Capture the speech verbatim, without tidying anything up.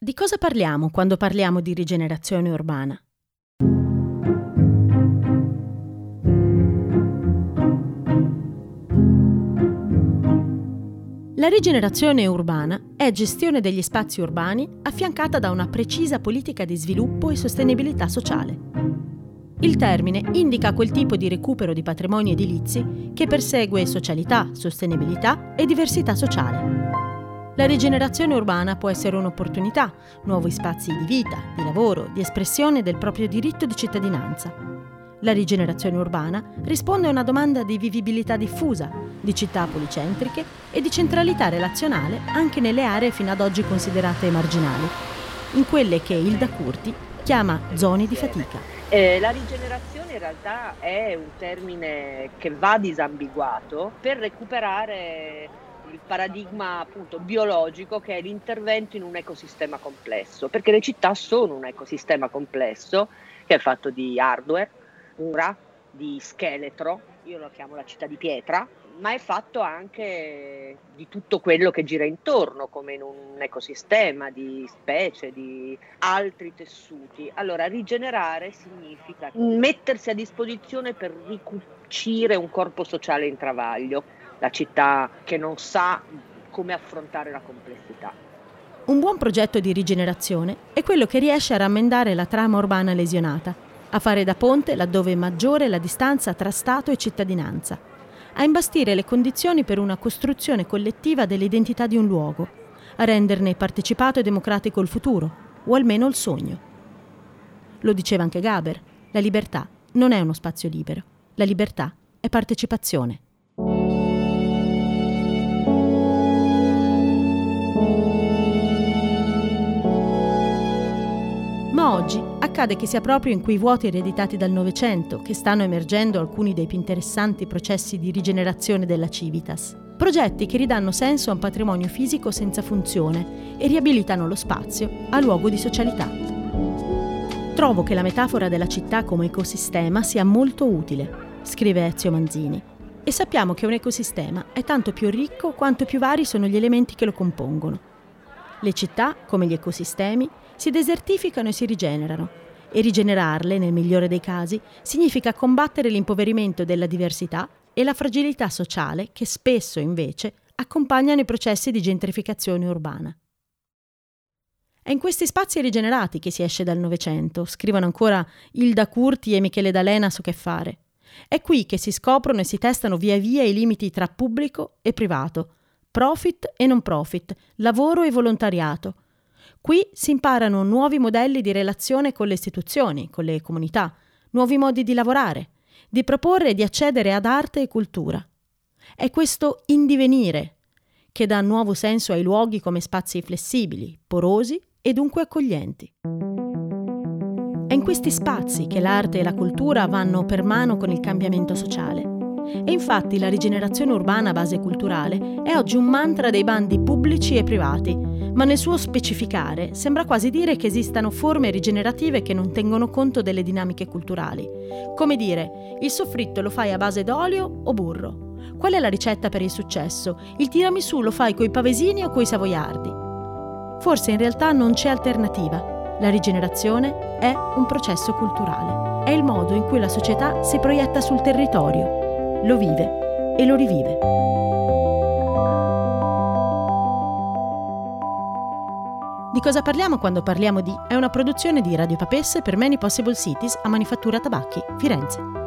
Di cosa parliamo quando parliamo di rigenerazione urbana? La rigenerazione urbana è gestione degli spazi urbani affiancata da una precisa politica di sviluppo e sostenibilità sociale. Il termine indica quel tipo di recupero di patrimoni edilizi che persegue socialità, sostenibilità e diversità sociale. La rigenerazione urbana può essere un'opportunità, nuovi spazi di vita, di lavoro, di espressione del proprio diritto di cittadinanza. La rigenerazione urbana risponde a una domanda di vivibilità diffusa, di città policentriche e di centralità relazionale anche nelle aree fino ad oggi considerate marginali, in quelle che Hilda Curti chiama zone di fatica. Eh, la rigenerazione in realtà è un termine che va disambiguato per recuperare il paradigma appunto biologico che è l'intervento in un ecosistema complesso, perché le città sono un ecosistema complesso che è fatto di hardware, mura, di scheletro, io lo chiamo la città di pietra, ma è fatto anche di tutto quello che gira intorno, come in un ecosistema di specie, di altri tessuti. Allora, rigenerare significa mettersi a disposizione per ricucire un corpo sociale in travaglio, la città che non sa come affrontare la complessità. Un buon progetto di rigenerazione è quello che riesce a rammendare la trama urbana lesionata, a fare da ponte laddove maggiore è la distanza tra Stato e cittadinanza, a imbastire le condizioni per una costruzione collettiva dell'identità di un luogo, a renderne partecipato e democratico il futuro, o almeno il sogno. Lo diceva anche Gaber, la libertà non è uno spazio libero, la libertà è partecipazione. Ma oggi accade che sia proprio in quei vuoti ereditati dal Novecento che stanno emergendo alcuni dei più interessanti processi di rigenerazione della civitas. Progetti che ridanno senso a un patrimonio fisico senza funzione e riabilitano lo spazio a luogo di socialità. Trovo che la metafora della città come ecosistema sia molto utile, scrive Ezio Manzini, e sappiamo che un ecosistema è tanto più ricco quanto più vari sono gli elementi che lo compongono. Le città, come gli ecosistemi, si desertificano e si rigenerano, e rigenerarle, nel migliore dei casi, significa combattere l'impoverimento della diversità e la fragilità sociale che spesso, invece, accompagnano i processi di gentrificazione urbana. È in questi spazi rigenerati che si esce dal Novecento, scrivono ancora Hilda Curti e Michele D'Alena su Che fare. È qui che si scoprono e si testano via via i limiti tra pubblico e privato, profit e non profit, lavoro e volontariato. Qui si imparano nuovi modelli di relazione con le istituzioni, con le comunità, nuovi modi di lavorare, di proporre e di accedere ad arte e cultura. È questo indivenire che dà nuovo senso ai luoghi come spazi flessibili, porosi e dunque accoglienti. È in questi spazi che l'arte e la cultura vanno per mano con il cambiamento sociale. E infatti la rigenerazione urbana a base culturale è oggi un mantra dei bandi pubblici e privati, ma nel suo specificare sembra quasi dire che esistano forme rigenerative che non tengono conto delle dinamiche culturali. Come dire, il soffritto lo fai a base d'olio o burro? Qual è la ricetta per il successo? Il tiramisù lo fai coi pavesini o coi savoiardi? Forse in realtà non c'è alternativa. La rigenerazione è un processo culturale. È il modo in cui la società si proietta sul territorio, lo vive e lo rivive. Di cosa parliamo quando parliamo di è una produzione di Radio Papesse per Many Possible Cities a Manifattura Tabacchi, Firenze.